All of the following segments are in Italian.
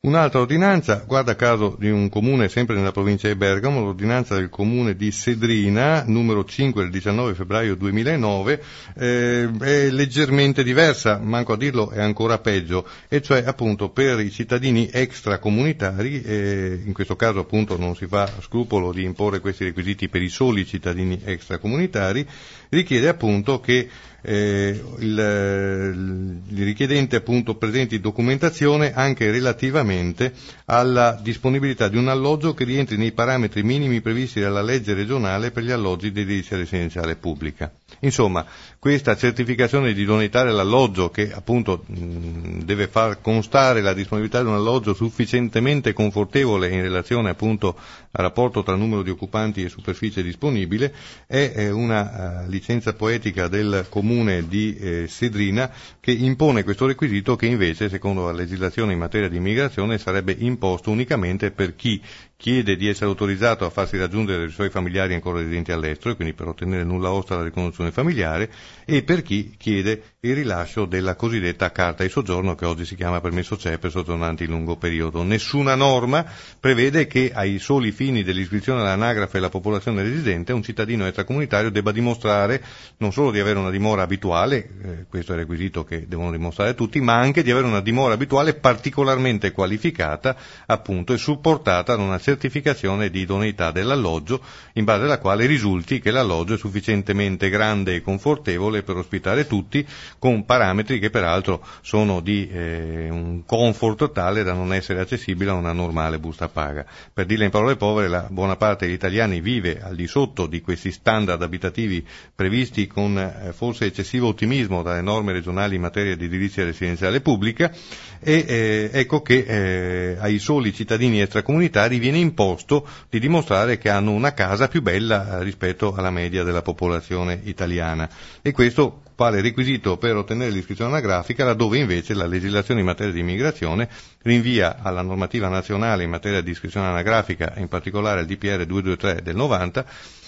Un'altra ordinanza, guarda caso di un comune sempre nella provincia di Bergamo, l'ordinanza del comune di Sedrina, numero 5 del 19 febbraio 2009, è leggermente diversa, manco a dirlo è ancora peggio, e cioè appunto per i cittadini extracomunitari, in questo caso appunto non si fa scrupolo di imporre questi requisiti per i soli cittadini extracomunitari, richiede appunto che il richiedente appunto presenti documentazione anche relativamente alla disponibilità di un alloggio che rientri nei parametri minimi previsti dalla legge regionale per gli alloggi di edilizia residenziale pubblica. Insomma, questa certificazione di idoneità dell'alloggio, che appunto deve far constare la disponibilità di un alloggio sufficientemente confortevole in relazione appunto al rapporto tra numero di occupanti e superficie disponibile, è una licenza poetica del comune di Sedrina, che impone questo requisito che invece, secondo la legislazione in materia di immigrazione, sarebbe imposto unicamente per chi chiede di essere autorizzato a farsi raggiungere dai suoi familiari ancora residenti all'estero, e quindi per ottenere nulla osta la riconoscizione familiare, e per chi chiede il rilascio della cosiddetta carta di soggiorno, che oggi si chiama permesso CE per soggiornanti di lungo periodo. Nessuna norma prevede che ai soli fini dell'iscrizione all'anagrafe della popolazione residente un cittadino extracomunitario debba dimostrare non solo di avere una dimora abituale, questo è il requisito che devono dimostrare tutti, ma anche di avere una dimora abituale particolarmente qualificata appunto e supportata da una certificazione di idoneità dell'alloggio, in base alla quale risulti che l'alloggio è sufficientemente grande e confortevole per ospitare tutti, con parametri che peraltro sono di un comfort tale da non essere accessibile a una normale busta paga. Per dirla in parole povere, la buona parte degli italiani vive al di sotto di questi standard abitativi previsti con forse eccessivo ottimismo dalle norme regionali in materia di edilizia residenziale pubblica, e ecco che ai soli cittadini extracomunitari viene imposto di dimostrare che hanno una casa più bella rispetto alla media della popolazione italiana, e questo quale requisito per ottenere l'iscrizione anagrafica, laddove invece la legislazione in materia di immigrazione rinvia alla normativa nazionale in materia di iscrizione anagrafica, in particolare al DPR 223 del 90,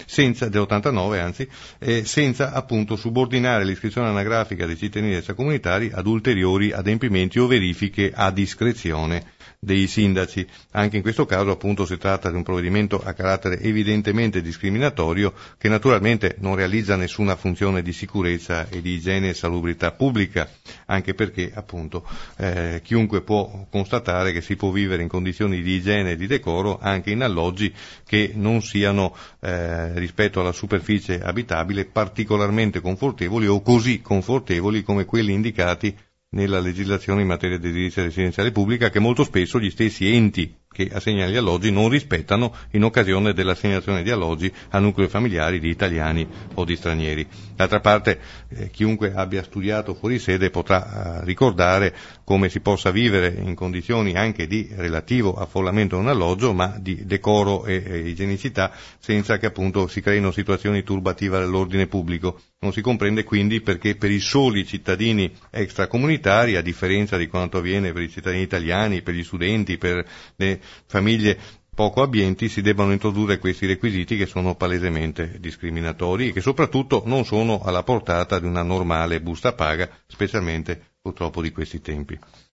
dell'89 anzi, senza appunto subordinare l'iscrizione anagrafica dei cittadini extracomunitari ad ulteriori adempimenti o verifiche a discrezione dei sindaci. Anche in questo caso appunto si tratta di un provvedimento a carattere evidentemente discriminatorio, che naturalmente non realizza nessuna funzione di sicurezza e di igiene e salubrità pubblica, anche perché appunto chiunque può constatare che si può vivere in condizioni di igiene e di decoro anche in alloggi che non siano rispetto alla superficie abitabile particolarmente confortevoli o così confortevoli come quelli indicati nella legislazione in materia di edilizia residenziale pubblica, che molto spesso gli stessi enti che assegnano gli alloggi non rispettano in occasione dell'assegnazione di alloggi a nuclei familiari di italiani o di stranieri. D'altra parte, chiunque abbia studiato fuori sede potrà ricordare come si possa vivere in condizioni anche di relativo affollamento in un alloggio, ma di decoro e igienicità, senza che appunto si creino situazioni turbative dell'ordine pubblico. Non si comprende quindi perché per i soli cittadini extracomunitari, a differenza di quanto avviene per i cittadini italiani, per gli studenti, per le famiglie poco abbienti, si debbano introdurre questi requisiti che sono palesemente discriminatori e che soprattutto non sono alla portata di una normale busta paga, specialmente purtroppo di questi tempi.